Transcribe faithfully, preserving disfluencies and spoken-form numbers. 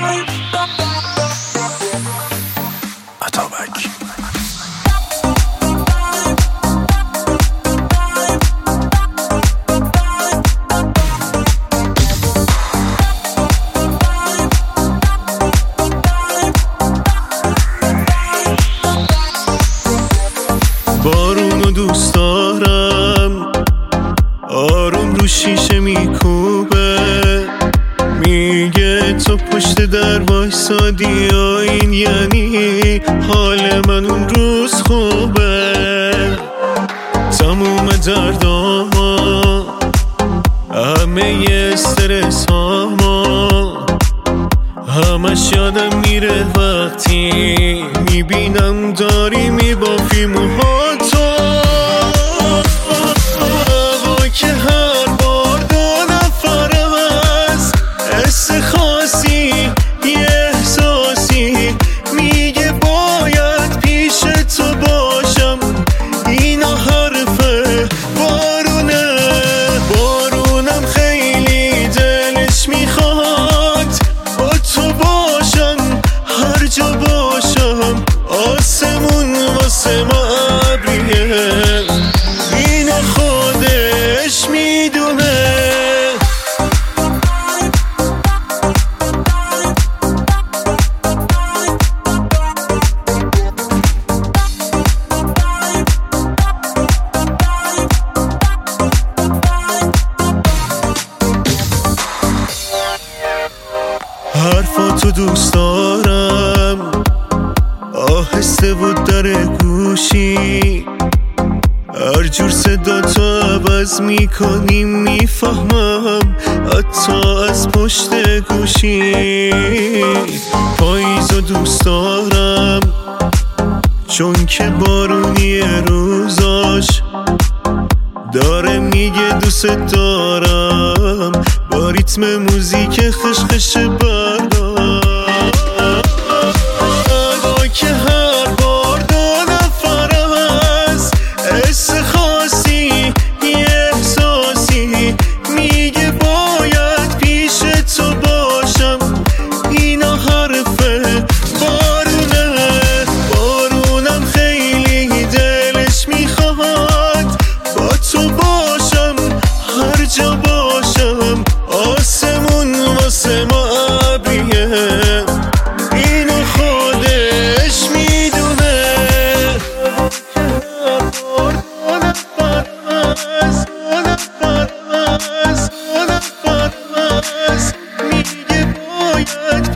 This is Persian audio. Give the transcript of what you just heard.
بارونو دوست دارم، آروم رو شیشه میکوبه، میگه تو پشت در وایسادی یا این یعنی حال من اون روز خوبه. تموم درداما، همه استرس هاما، همش یادم میره وقتی میبینم داری میبافی موهاتو. هوا که هر بار دو نفرم از حس خاصی یه احساسی میگه باید پیش تو باشم. اینا حرفه بارونه، بارونم خیلی دلش میخواد با تو باشم، هر جا باشم آسمون واسه ما ابریه، اینو خودش میدونه. حرفاتو دوست دارم، آهسته بود در گوشی، هر جور صدا تو عوض میکنی میفهمم حتی از پشت گوشی. پاییزو دوست دارم چون که بارونی روزاش داره میگه دوست دارم، با ریتم موزیک خشخش برگا. هوا که هر بار دو نفرم از حس خاصی یه احساسی میگه باید پیش تو باشم. اینا حرفه بارونه، بارونم خیلی دلش میخواد با تو باشم، هر جا باشم آسمون واسه ما ابریه، اینو خودش میدونه. میگه باید